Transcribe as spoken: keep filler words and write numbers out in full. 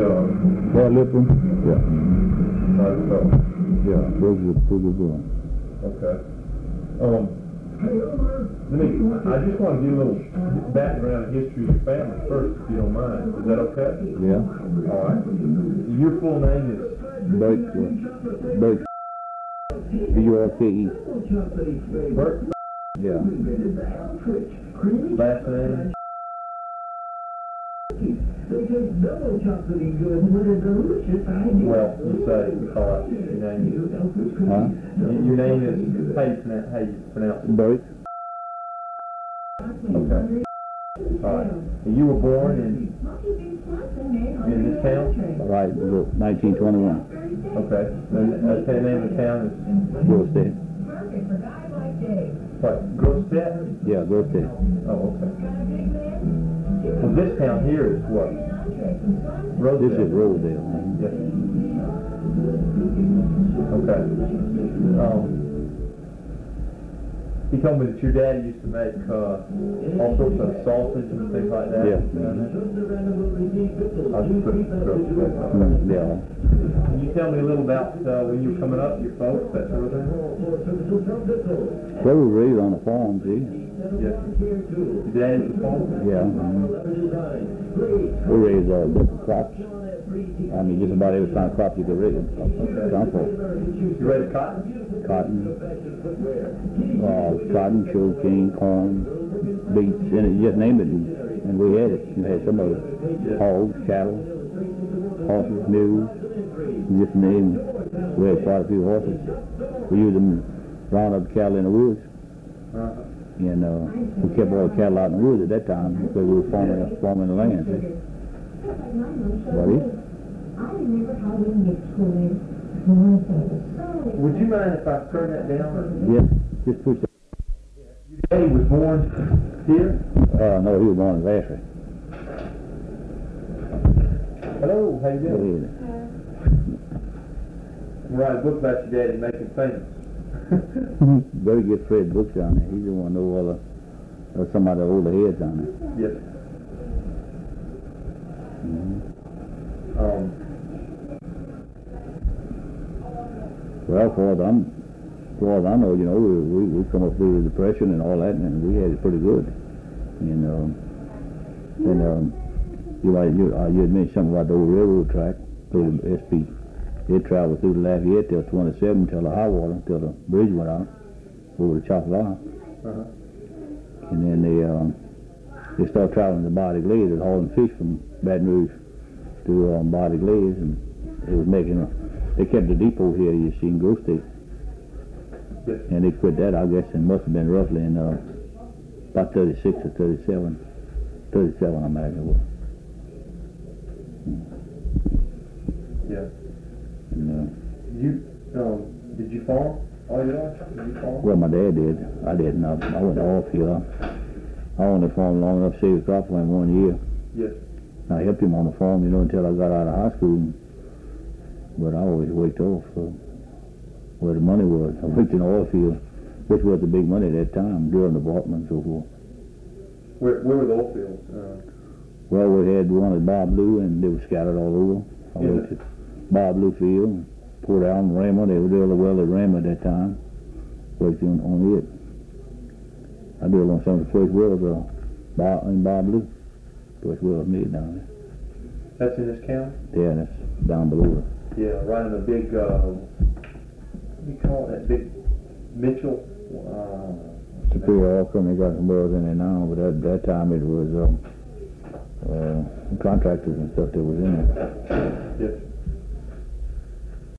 uh... Yeah, Lipton? Yeah. Right, so. Yeah, those are those are good. Okay. Um, let me, I just want to give a little background and history of your family first, if you don't mind. Is that okay? Yeah. All right. Your full name is? Bert, uh, Bert, B U R K E. Bert? Yeah. Last name? Well, you say, you call it, your name is? Huh? Your name is, how you pronounce, how you pronounce it? Bert. Okay. All right. And you were born in, in this town? Right, nineteen twenty-one. Okay. And uh, the name of the town is? Grossstead. What, Grossstead? Yeah, Grossstead. Oh, okay. Well, this town here is what? Rosedale. This is Rosedale. Man. Yes. Okay. Um, he told me that your dad used to make uh, all sorts of sausage and things like that. Yeah. I'll just put Grossstead. Mm, yeah. Can you tell me a little about uh, when you were coming up, your folks, that sort of thing? They were raised on a farm, see? Yes. Your dad is a farmer? Yeah. Mm-hmm. We raised uh, different crops. I mean, just about every kind of crop you could raise. Okay. You raised cotton? Cotton, uh, cotton, sugarcane, corn, beets, and it, just name it, and, and we had it. We had some of it. Hogs, cattle, horses, mules, just name. We had quite a few horses. We used them to round up cattle in the woods. Uh-huh. And uh, we kept all the cattle out in the woods at that time because we were farming, farming the land. See? Buddy? Would you mind if I turn that down? Yes, just push that. Your daddy was born here? Uh, no, he was born in Vassar. Hello, how you doing? Yeah. I'm writing a book about your daddy making famous. Better get Fred books down there. He's the one who know all the, uh, some of the older heads down there. Yes. Mm-hmm. Um, Well, for as I'm, for as I know, you know, we, we, we come up through the Depression and all that, and we had it pretty good. And, um, and, um, you like, you, uh, you had mentioned something about the old railroad track through the S P. It traveled through the Lafayette till twenty-seven, till the high water, till the bridge went out over the Choctaw. uh-huh. And then they, um, they started traveling to Body Glaze and hauling fish from Baton Rouge to um, Body Glaze, and it was making a, they kept the depot here, you see, in Grossstead. Yes. And they quit that, I guess, and must have been roughly in uh, about thirty-six or thirty-seven. thirty-seven, I imagine it was. Yeah. And, uh, You, um, did you farm all your life? Did you farm? well, my dad did. I didn't. I, I went off here. I only farmed long enough to save a crop for him one year. Yes. I helped him on the farm, you know, until I got out of high school. But I always worked off uh, where the money was. I worked in the oil field, which was the big money at that time, during the Baltimore and so forth. Where, where were the oil fields? Uh, Well, we had one at Bob Blue, and they were scattered all over. I Yeah. worked at Bob Blue Field, Port Allen, Rama. They were really well at Rama at that time. Worked on, on it. I did on some of the first wells uh, Bob, in Bob Blue. First wells made down there. that's in this county? Yeah, that's down below us. Yeah, right in the big, uh, what do you call it, that big Mitchell? Uh, Superior Oil Company got some wells in there now, but at that time it was um, uh, contractors and stuff that was in there. yes.